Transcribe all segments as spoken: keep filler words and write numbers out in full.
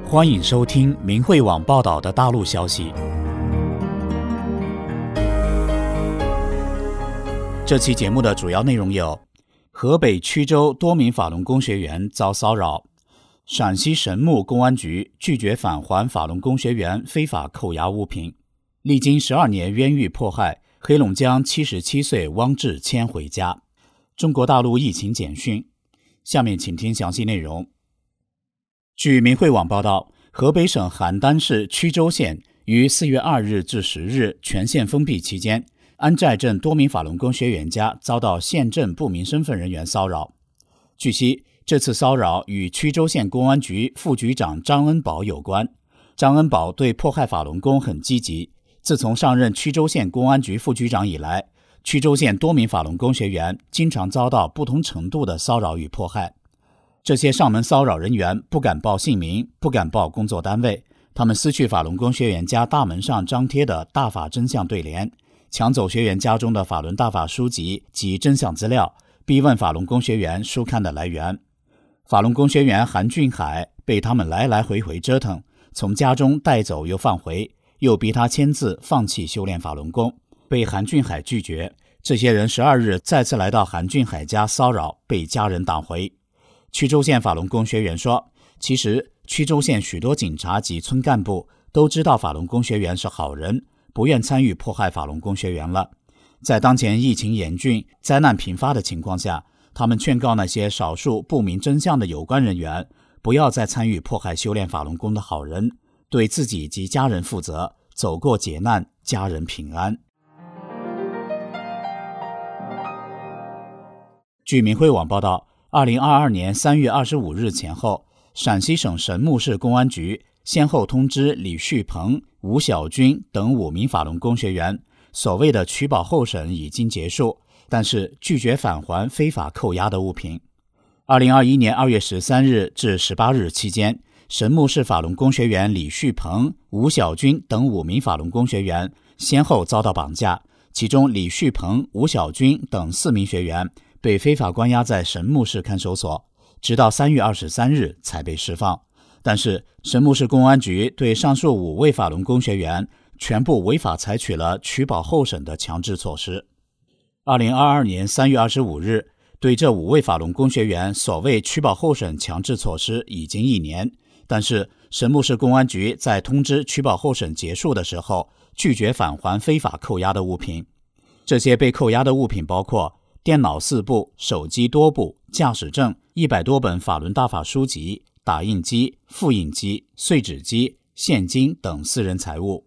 欢迎收听明慧网报道的大陆消息。这期节目的主要内容有：河北曲州多名法轮功学员遭骚扰；陕西神木公安局拒绝返还法轮功学员非法扣押物品；历经十二年冤狱迫害，黑龙江七十七岁汪志谦回家；中国大陆疫情简讯。下面请听详细内容。据明慧网报道，河北省邯郸市曲州县于四月二日至十日全县封闭期间，安寨镇多名法轮功学员家遭到县镇不明身份人员骚扰。据悉，这次骚扰与曲州县公安局副局长张恩宝有关。张恩宝对迫害法轮功很积极，自从上任曲州县公安局副局长以来，曲州县多名法轮功学员经常遭到不同程度的骚扰与迫害。这些上门骚扰人员不敢报姓名，不敢报工作单位，他们撕去法轮功学员家大门上张贴的大法真相对联，抢走学员家中的法轮大法书籍及真相资料，逼问法轮功学员书刊的来源。法轮功学员韩俊海被他们来来回回折腾，从家中带走又放回，又逼他签字放弃修炼法轮功，被韩俊海拒绝。这些人十二日再次来到韩俊海家骚扰，被家人挡回。曲州县法轮功学员说，其实曲州县许多警察及村干部都知道法轮功学员是好人，不愿参与迫害法轮功学员了。在当前疫情严峻、灾难频发的情况下，他们劝告那些少数不明真相的有关人员，不要再参与迫害修炼法轮功的好人，对自己及家人负责，走过劫难，家人平安。据明慧网报道，二零二二年三月二十五日前后，陕西省神木市公安局先后通知李旭鹏、吴小军等五名法轮功学员，所谓的取保候审已经结束，但是拒绝返还非法扣押的物品。二零二一年二月十三日至十八日期间，神木市法轮功学员李旭鹏、吴小军等五名法轮功学员先后遭到绑架，其中李旭鹏、吴小军等四名学员被非法关押在神木市看守所，直到三月二十三日才被释放。但是神木市公安局对上述五位法轮功学员全部违法采取了取保候审的强制措施。二零二二年三月二十五日，对这五位法轮功学员所谓取保候审强制措施已经一年，但是神木市公安局在通知取保候审结束的时候，拒绝返还非法扣押的物品。这些被扣押的物品包括电脑四部、手机多部、驾驶证、一百多本法轮大法书籍、打印机、复印机、碎纸机、现金等私人财物。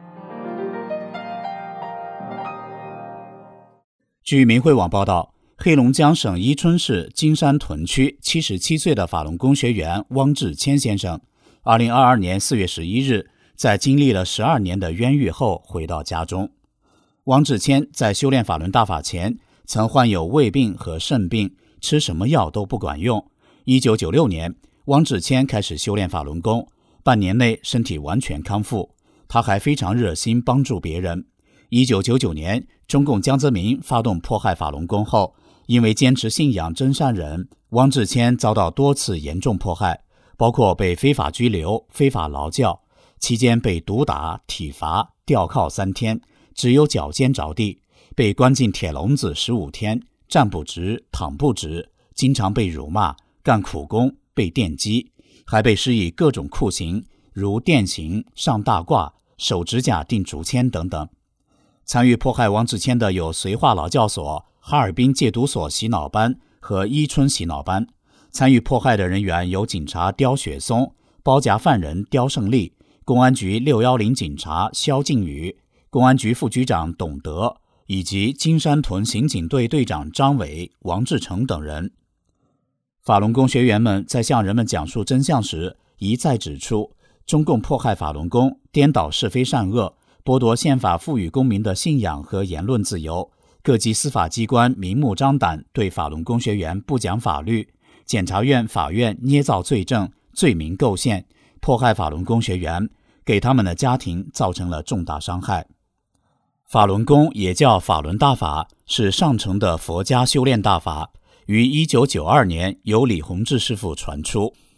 据明慧网报道，黑龙江省伊春市金山屯区七十七岁的法轮功学员汪志谦先生，二零二二年四月十一日，在经历了十二年的冤狱后回到家中。汪志谦在修炼法轮大法前，曾患有胃病和肾病，吃什么药都不管用。一九九六年，汪志谦开始修炼法轮功，半年内身体完全康复。他还非常热心帮助别人。一九九九年，中共江泽民发动迫害法轮功后，因为坚持信仰真善忍，汪志谦遭到多次严重迫害，包括被非法拘留、非法劳教，期间被毒打、体罚、吊铐三天，只有脚尖着地，被关进铁笼子十五天，站不直，躺不直，经常被辱骂，干苦工，被电击，还被施以各种酷刑，如电刑、上大褂、手指甲钉竹签等等。参与迫害汪志谦的有绥化劳教所、哈尔滨戒毒所洗脑班和伊春洗脑班。参与迫害的人员有警察刁雪松、包夹犯人刁胜利、公安局六一零警察肖靖宇、公安局副局长董德，以及金山屯刑警队队长张伟、王志成等人。法轮功学员们在向人们讲述真相时，一再指出，中共迫害法轮功，颠倒是非善恶，剥夺宪法赋予公民的信仰和言论自由，各级司法机关明目张胆对法轮功学员不讲法律，检察院、法院捏造罪证，罪名构陷，迫害法轮功学员，给他们的家庭造成了重大伤害。法轮功也叫法轮大法，是上乘的佛家修炼大法，于一九九二年由李洪志师父传出，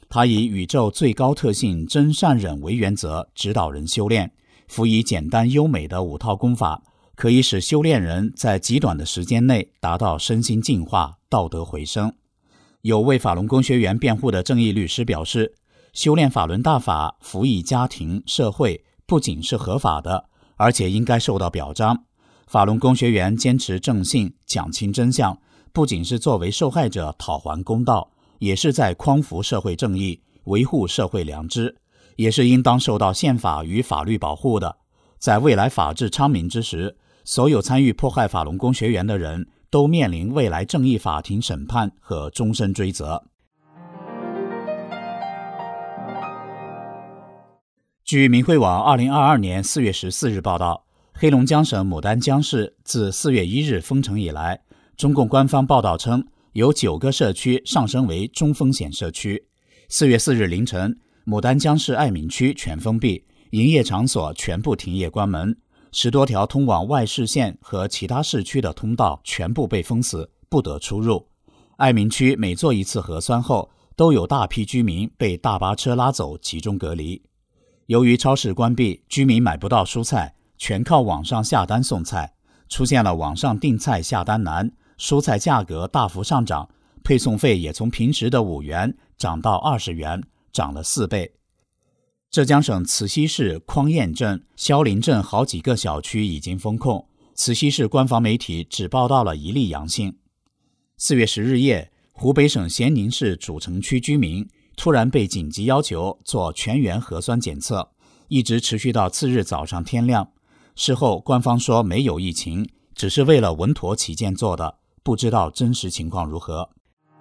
他以宇宙最高特性真善忍为原则指导人修炼，辅以简单优美的五套功法，可以使修炼人在极短的时间内达到身心净化、道德回升。有为法轮功学员辩护的正义律师表示，修炼法轮大法辅以家庭、社会，不仅是合法的，而且应该受到表彰。法轮功学员坚持正信，讲清真相，不仅是作为受害者讨还公道，也是在匡扶社会正义，维护社会良知，也是应当受到宪法与法律保护的。在未来法治昌明之时，所有参与迫害法轮功学员的人都面临未来正义法庭审判和终身追责。据明慧网二零二二年四月十四日报道，黑龙江省牡丹江市自四月一日封城以来，中共官方报道称有九个社区上升为中风险社区。四月四日凌晨，牡丹江市爱民区全封闭，营业场所全部停业关门，十多条通往外市县和其他市区的通道全部被封死，不得出入。爱民区每做一次核酸后，都有大批居民被大巴车拉走集中隔离。由于超市关闭，居民买不到蔬菜，全靠网上下单送菜，出现了网上订菜下单难，蔬菜价格大幅上涨，配送费也从平时的五元涨到二十元，涨了四倍。浙江省慈溪市匡堰镇、萧林镇好几个小区已经封控，慈溪市官方媒体只报道了一例阳性。四月十日夜，湖北省咸宁市主城区居民突然被紧急要求做全员核酸检测，一直持续到次日早上天亮。事后官方说没有疫情，只是为了稳妥起见做的，不知道真实情况如何。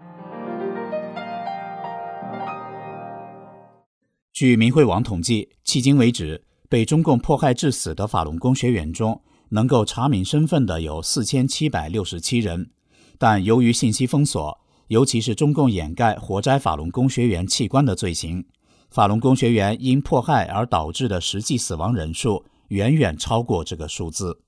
据明慧网统计，迄今为止，被中共迫害致死的法轮功学员中，能够查明身份的有四千七百六十七人，但由于信息封锁，尤其是中共掩盖活摘法轮功学员器官的罪行，法轮功学员因迫害而导致的实际死亡人数远远超过这个数字。